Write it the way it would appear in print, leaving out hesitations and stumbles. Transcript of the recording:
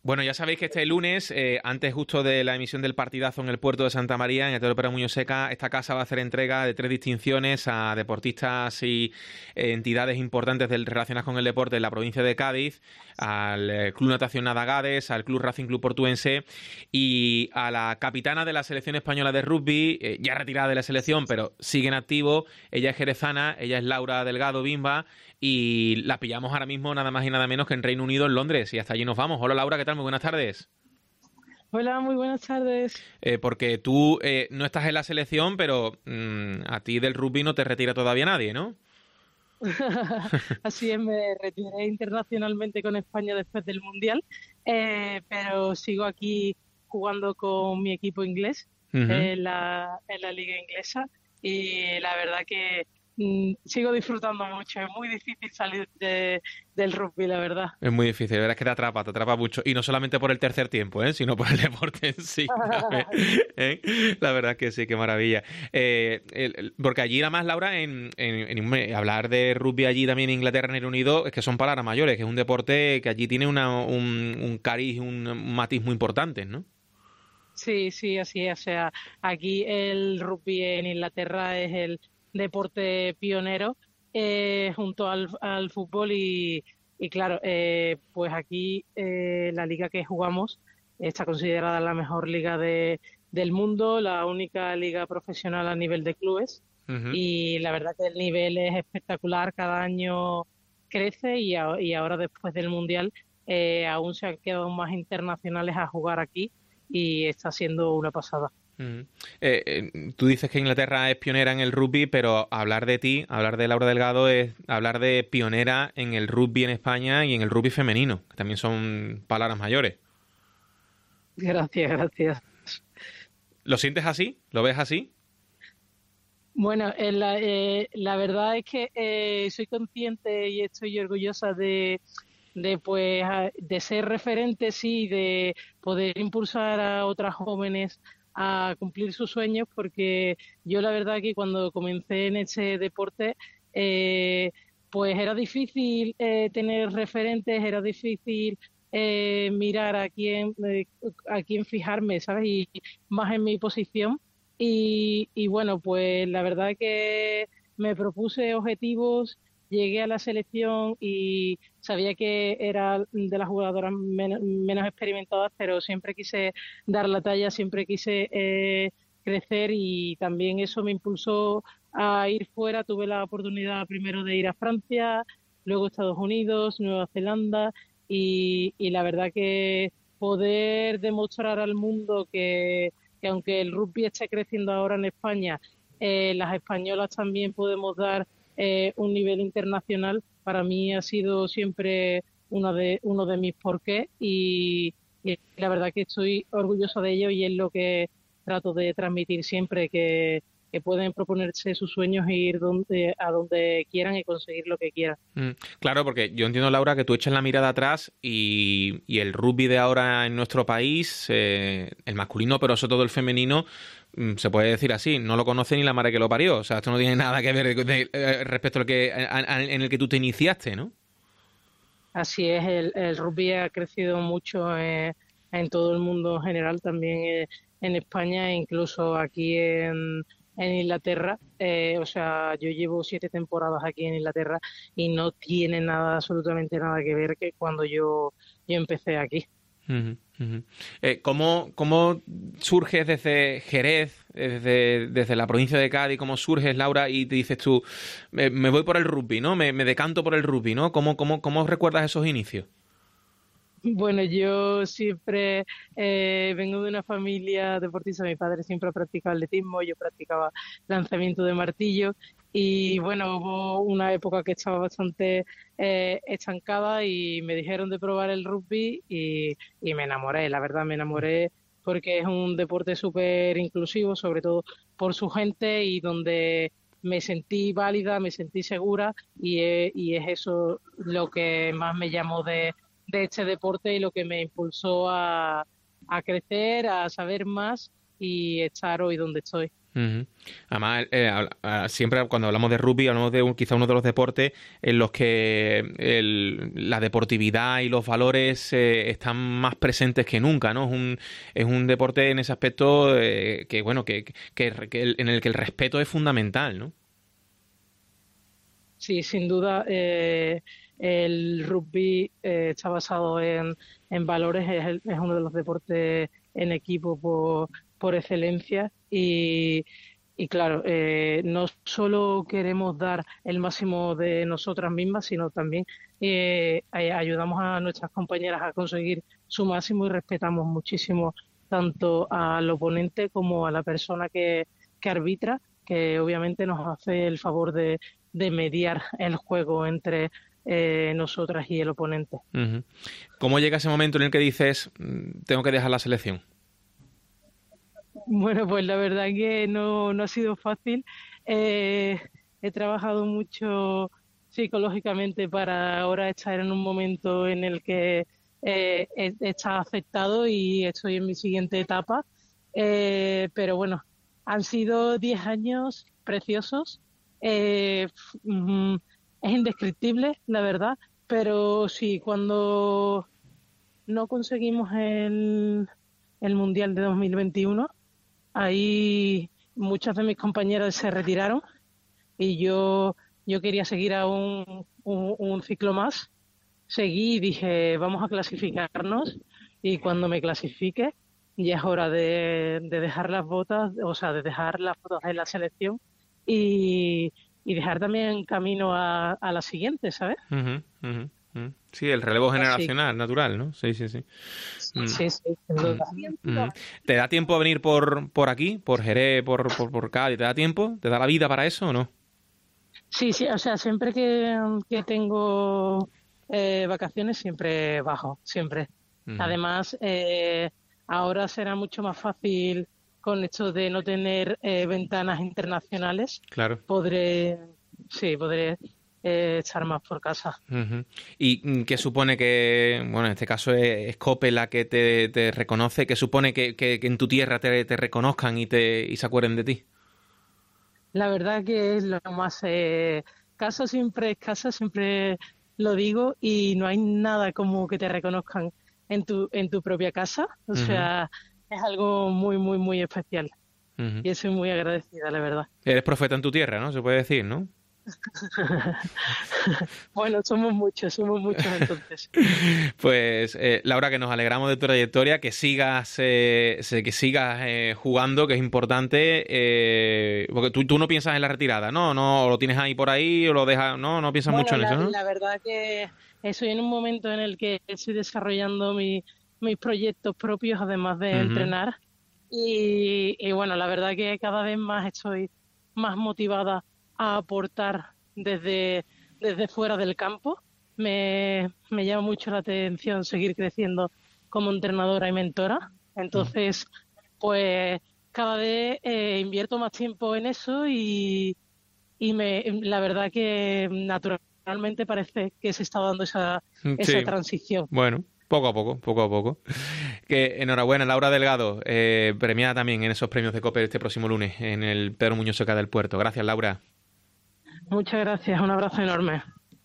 Bueno, ya sabéis que este lunes, antes justo de la emisión del partidazo en el puerto de Santa María, en el Teatro Pera Muñoz Seca, esta casa va a hacer entrega de 3 distinciones a deportistas y entidades importantes relacionadas con el deporte en la provincia de Cádiz, al Club Natación Nadagades, al Club Racing Club Portuense y a la capitana de la selección española de rugby, ya retirada de la selección, pero sigue en activo. Ella es jerezana, ella es Laura Delgado Bimba, y la pillamos ahora mismo nada más y nada menos que en Reino Unido, en Londres, y hasta allí nos vamos. Hola Laura, ¿qué tal? Muy buenas tardes. Hola, muy buenas tardes. Porque tú no estás en la selección, pero a ti del rugby no te retira todavía nadie, ¿no? Así es, me retiré internacionalmente con España después del Mundial, pero sigo aquí jugando con mi equipo inglés Ujú. en la liga inglesa y la verdad que sigo disfrutando mucho. Es muy difícil salir del rugby, la verdad. Es muy difícil, la verdad es que te atrapa mucho. Y no solamente por el tercer tiempo, sino por el deporte en sí también, ¿eh? La verdad es que sí, qué maravilla. Porque allí nada más, Laura, hablar de rugby allí también en Inglaterra, en Reino Unido, es que son palabras mayores, que es un deporte que allí tiene un cariz, un matiz muy importante, ¿no? Sí, sí, así es. O sea, aquí el rugby en Inglaterra es el deporte pionero junto al fútbol y claro, pues aquí la liga que jugamos está considerada la mejor liga del mundo, la única liga profesional a nivel de clubes Ujú. y la verdad que el nivel es espectacular, cada año crece y ahora después del Mundial aún se han quedado más internacionales a jugar aquí y está siendo una pasada. Ujú. Tú dices que Inglaterra es pionera en el rugby, pero hablar de ti, hablar de Laura Delgado, es hablar de pionera en el rugby en España y en el rugby femenino, que también son palabras mayores. Gracias, gracias. ¿Lo sientes así? ¿Lo ves así? Bueno, la verdad es que soy consciente y estoy orgullosa de ser referente, sí, de poder impulsar a otras jóvenes a cumplir sus sueños, porque yo la verdad que cuando comencé en ese deporte, eh, pues era difícil tener referentes, era difícil mirar a quién fijarme, ¿sabes? Y más en mi posición. Y bueno, pues la verdad que me propuse objetivos, llegué a la selección y sabía que era de las jugadoras menos experimentadas, pero siempre quise dar la talla, siempre quise crecer y también eso me impulsó a ir fuera. Tuve la oportunidad primero de ir a Francia, luego Estados Unidos, Nueva Zelanda y la verdad que poder demostrar al mundo que aunque el rugby esté creciendo ahora en España, las españolas también podemos dar un nivel internacional. Para mí ha sido siempre uno de mis porqués y la verdad que estoy orgullosa de ello y es lo que trato de transmitir siempre, que pueden proponerse sus sueños e ir a donde quieran y conseguir lo que quieran. Claro, porque yo entiendo, Laura, que tú echas la mirada atrás y el rugby de ahora en nuestro país, el masculino, pero sobre todo el femenino, se puede decir así, no lo conoce ni la madre que lo parió. O sea, esto no tiene nada que ver respecto al en el que tú te iniciaste, ¿no? Así es, el rugby ha crecido mucho en todo el mundo en general, también en España e incluso aquí en Inglaterra. O sea, yo llevo 7 temporadas aquí en Inglaterra y no tiene nada, absolutamente nada que ver que cuando yo empecé aquí. Ujú, ujú. ¿Cómo surges desde Jerez, desde la provincia de Cádiz? ¿Cómo surges, Laura, y te dices tú, me voy por el rugby, ¿no? Me decanto por el rugby, ¿no? ¿Cómo recuerdas esos inicios? Bueno, yo siempre vengo de una familia deportista. Mi padre siempre ha practicado atletismo, yo practicaba lanzamiento de martillo y bueno, hubo una época que estaba bastante estancada y me dijeron de probar el rugby y me enamoré, la verdad me enamoré porque es un deporte súper inclusivo, sobre todo por su gente y donde me sentí válida, me sentí segura y es eso lo que más me llamó de este deporte y lo que me impulsó a crecer, a saber más y estar hoy donde estoy. Ujú. Además, siempre cuando hablamos de rugby hablamos de quizá uno de los deportes en los que la deportividad y los valores están más presentes que nunca, ¿no? Es un deporte en ese aspecto que bueno en el que el respeto es fundamental, ¿no? Sí, sin duda, el rugby está basado en valores, es uno de los deportes en equipo por excelencia y claro, no solo queremos dar el máximo de nosotras mismas, sino también ayudamos a nuestras compañeras a conseguir su máximo y respetamos muchísimo tanto al oponente como a la persona que arbitra, que obviamente nos hace el favor de mediar el juego entre nosotras y el oponente. Ujú. ¿Cómo llega ese momento en el que dices, tengo que dejar la selección? Bueno, pues la verdad que no ha sido fácil. He trabajado mucho psicológicamente para ahora estar en un momento en el que está aceptado y estoy en mi siguiente etapa. Pero bueno, han sido 10 años preciosos. Eh, mm, es indescriptible, la verdad, pero sí, cuando no conseguimos el Mundial de 2021, ahí muchas de mis compañeras se retiraron y yo quería seguir a un ciclo más. Seguí y dije, vamos a clasificarnos y cuando me clasifique ya es hora de dejar las botas, o sea, de dejar las botas en la selección y, y dejar también camino a la siguiente, ¿sabes? Ujú, ujú, ujú. Sí, el relevo Así que generacional, natural, ¿no? Sí, sí, sí. Mm, sí, sí, sin mm, duda. mm. ¿Te da tiempo a venir por aquí, por Jerez, por Cádiz? ¿Te da tiempo? ¿Te da la vida para eso o no? Sí, sí, o sea, siempre que tengo vacaciones siempre bajo, siempre. Ujú. Además, ahora será mucho más fácil con esto de no tener ventanas internacionales. Claro. Podré, sí, podré estar más por casa. Ujú. ¿Y qué supone que, bueno, en este caso es COPE la que te reconoce? ¿Qué supone que en tu tierra te reconozcan y se acuerden de ti? La verdad que es lo más casa siempre es casa, siempre lo digo y no hay nada como que te reconozcan en tu propia casa. O Ujú, sea, es algo muy, muy, muy especial ujú. y estoy muy agradecida, la verdad. Eres profeta en tu tierra, ¿no? Se puede decir, ¿no? Bueno, somos muchos entonces. Pues Laura, que nos alegramos de tu trayectoria, que sigas jugando, que es importante, porque tú no piensas en la retirada, ¿no? No, o lo tienes ahí por ahí o lo dejas, no piensas mucho Bueno, en eso, ¿no? la verdad que estoy en un momento en el que estoy desarrollando mis proyectos propios, además de Ujú, entrenar. Y bueno, la verdad que cada vez más estoy más motivada a aportar desde fuera del campo. Me llama mucho la atención seguir creciendo como entrenadora y mentora. ujú. Entonces, pues cada vez invierto más tiempo en eso la verdad que naturalmente parece que se está dando esa Sí, transición. bueno, poco a poco, poco a poco. Que enhorabuena, Laura Delgado, premiada también en esos premios de COPE este próximo lunes en el Pedro Muñoz Seca del Puerto. Gracias, Laura. Muchas gracias, un abrazo enorme.